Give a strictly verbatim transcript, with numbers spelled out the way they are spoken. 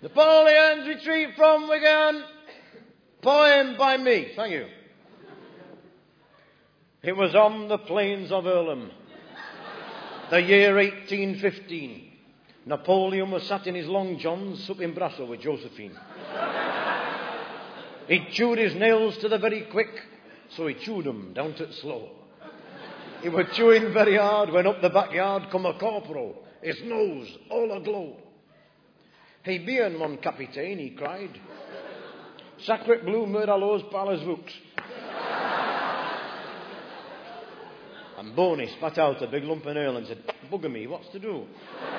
Napoleon's Retreat from Wigan. Poem by me. Thank you. It was on the plains of Earlham, the year eighteen fifteen. Napoleon was sat in his long johns supping brasso with Josephine. He chewed his nails to the very quick, so he chewed 'em down to slow. He was chewing very hard when up the backyard come a corporal, his nose all aglow. "Hey, bien, mon capitaine," he cried. "Sacre bleu, meurallos par les vux." And Boney spat out a big lump of ale and said, "Bugger me, what's to do?"